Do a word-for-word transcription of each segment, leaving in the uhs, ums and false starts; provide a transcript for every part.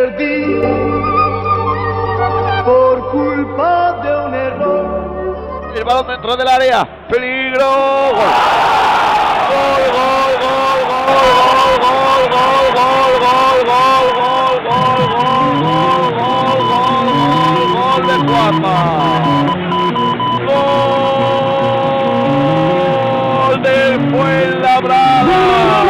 perdí por culpa de un error. El balón dentro del área, peligro, gol. Gol, gol, gol, gol, gol, gol, gol, gol, gol, gol, gol, gol, gol, gol, gol, gol de Juanma. Gol del Fuenlabrada.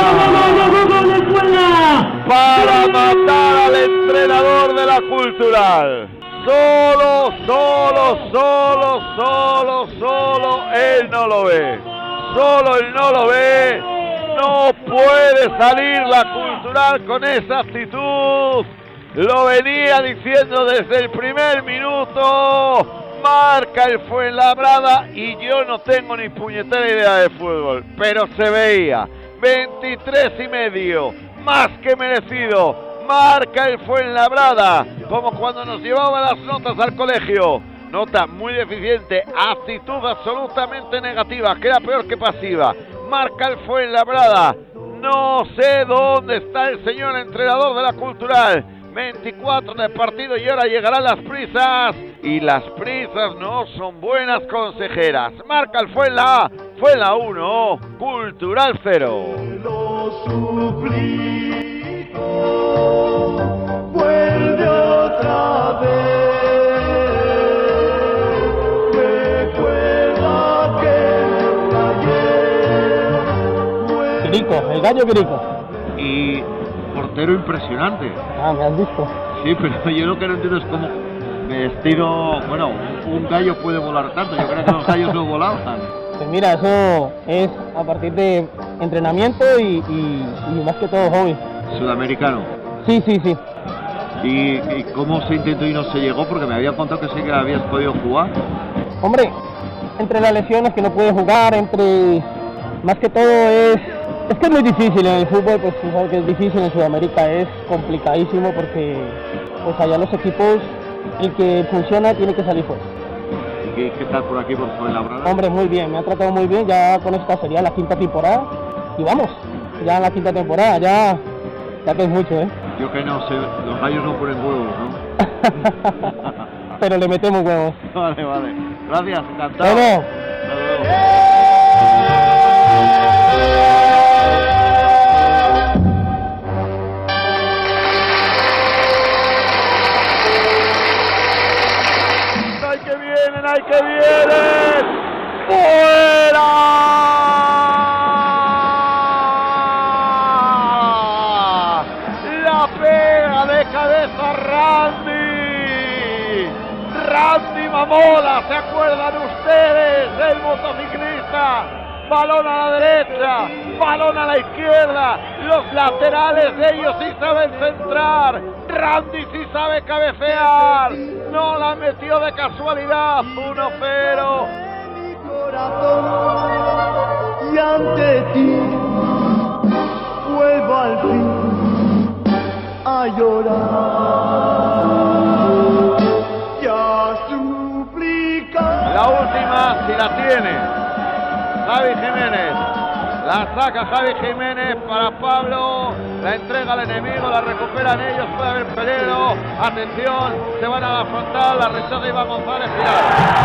Para matar al entrenador de la Cultural. Solo, solo, solo, solo, solo, él no lo ve. Solo él no lo ve. No puede salir la Cultural con esa actitud. Lo venía diciendo desde el primer minuto. Marca el Fuenlabrada y yo no tengo ni puñetera idea de fútbol. Pero se veía. veintitrés y medio. Más que merecido. Marca el Fuenlabrada, como cuando nos llevaba las notas al colegio. Nota muy deficiente, actitud absolutamente negativa, que era peor que pasiva. Marca el Fuenlabrada. No sé dónde está el señor entrenador de la Cultural. veinticuatro de partido y ahora llegarán las prisas. Y las prisas no son buenas consejeras. Marca el Fuenla, Fuenla uno, Cultural cero. Vuelve otra vez. Recuerda que ayer. Quirico, el gallo Quirico. Y portero impresionante. Ah, me has visto. Sí, pero yo lo que no entiendo es cómo vestido, bueno, un gallo puede volar tanto. Yo creo que los gallos no volaban. Pues mira, eso es a partir de entrenamiento y, y, y más que todo hobby. Sudamericano. Sí, sí, sí. ¿Y, ¿Y cómo se intentó y no se llegó? Porque me habían contado que sí que habías podido jugar. Hombre, entre las lesiones que no puede jugar, entre... Más que todo es... Es que es muy difícil en el fútbol, pues tú sabes que es difícil, en Sudamérica es complicadísimo porque pues allá los equipos, el que funciona tiene que salir fuera. ¿Y qué, qué tal por aquí, por Fuenlabrada? Hombre, muy bien, me ha tratado muy bien, ya con esta sería la quinta temporada y vamos, ya en la quinta temporada, ya, ya que es mucho, ¿eh? Yo que no sé, los gallos no ponen huevos, ¿no? Pero le metemos huevos. Vale, vale. Gracias, encantado. Bueno. Hasta luego. ¡Ay, que vienen! ¡Ay, que vienen! ¡Fuera! La pega de cabeza Randy. Randy Mamola, ¿se acuerdan ustedes? El motociclista. Balón a la derecha, balón a la izquierda. Los laterales de ellos sí saben centrar. Randy sí sabe cabecear. No la metió de casualidad. uno cero. Y ante ti vuelvo al fin a llorar y a suplicar. La última, si la tiene Javi Jiménez, la saca Javi Jiménez para Pablo, la entrega al enemigo, la recuperan ellos, puede haber peligro, atención, se van a la frontal, la rechaza Iván González, final.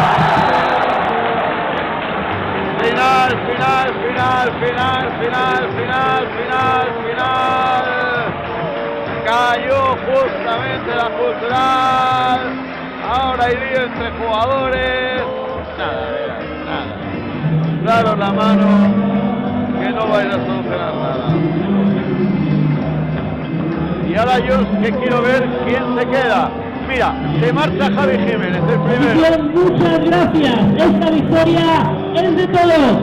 Final, final, final, final, final, final, final, final. Cayó justamente la Cultural, ahora hay lío entre jugadores, nada, mira, nada. Daros la mano, que no vais a solucionar nada. Y ahora yo que quiero ver quién se queda. Mira, se marcha Javi Jiménez, el primero. Muchas gracias, esta victoria es de todos.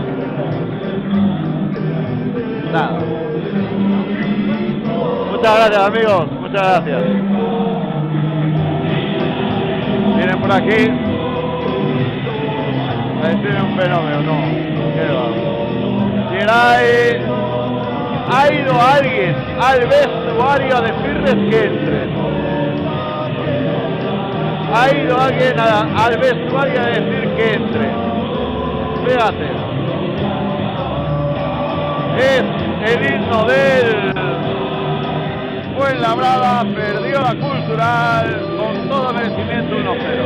Nada. Muchas gracias, amigos, muchas gracias. Vienen por aquí. Ahí tiene un fenómeno, no. ¿Qué va? Geray, ha ido alguien al vestuario a decirles que entren. Ha ido alguien a, al vestuario a decir que entren. Fíjate. Es el himno del Fuenlabrada perdió la Cultural con todo merecimiento uno cero.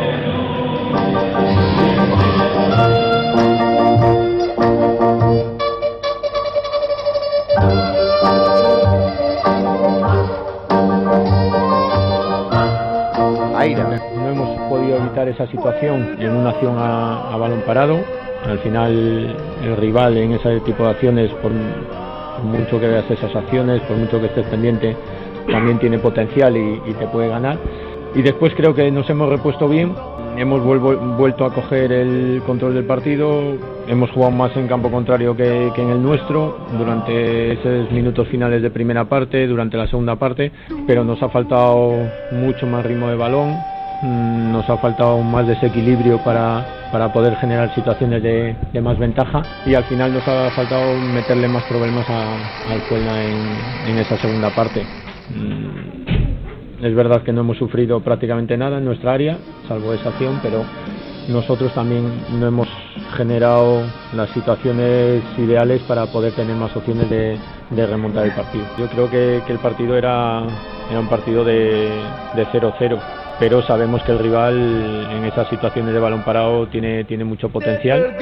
No hemos podido evitar esa situación en una acción a, a balón parado. Al final el rival en ese tipo de acciones, por, por mucho que veas esas acciones, por mucho que estés pendiente, también tiene potencial y, y te puede ganar. Y después creo que nos hemos repuesto bien, hemos vuelvo, vuelto a coger el control del partido, hemos jugado más en campo contrario que, que en el nuestro durante esos minutos finales de primera parte, durante la segunda parte, pero nos ha faltado mucho más ritmo de balón, nos ha faltado más desequilibrio para, para poder generar situaciones de, de más ventaja y al final nos ha faltado meterle más problemas a, al Fuenla en, en esa segunda parte. Es verdad que no hemos sufrido prácticamente nada en nuestra área, salvo esa acción, pero nosotros también no hemos generado las situaciones ideales para poder tener más opciones de, de remontar el partido. Yo creo que, que el partido era, era un partido de cero cero, pero sabemos que el rival en esas situaciones de balón parado tiene, tiene mucho potencial.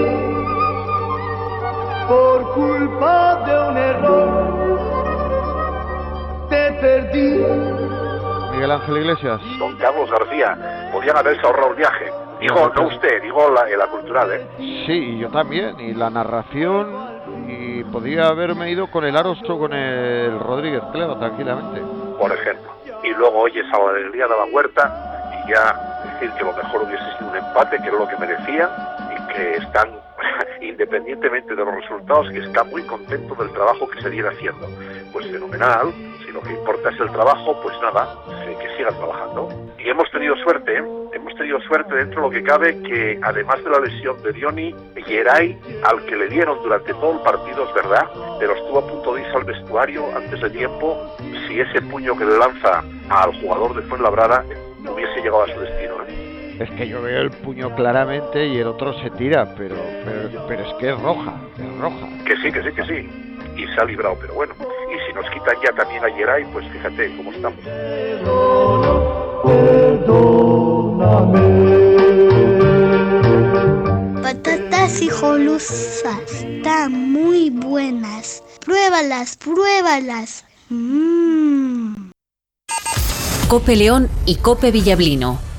Por culpa de un error, te perdí. Miguel Ángel Iglesias. Don Carlos García, podían haberse ahorrado el viaje. Digo, no usted, digo la, la Cultural, ¿eh? Sí, yo también, y la narración, y podía haberme ido con el Aros o con el Rodríguez Cleva, tranquilamente. Por ejemplo. Y luego oyes a la alegría de la Huerta y ya decir que lo mejor hubiese sido un empate, que era lo que merecían, y que están, independientemente de los resultados, que están muy contentos del trabajo que se viene haciendo. Pues fenomenal. Si lo que importa es el trabajo, pues nada, que sigan trabajando. Y hemos tenido suerte, ¿eh? Hemos tenido suerte dentro de lo que cabe, que además de la lesión de Dioni, Geray, al que le dieron durante todo el partido, es verdad, pero estuvo a punto de irse al vestuario antes de tiempo, si ese puño que le lanza al jugador de Fuenlabrada hubiese llegado a su destino, ¿eh? Es que yo veo el puño claramente y el otro se tira, pero, pero, pero es que es roja, es roja. Que sí, que sí, que sí. Y se ha librado, pero bueno. Y si nos quitan ya también a Geray, pues fíjate cómo estamos. Patatas hijolosas están muy buenas. Pruébalas, pruébalas. Mmm. Cope León y Cope Villablino.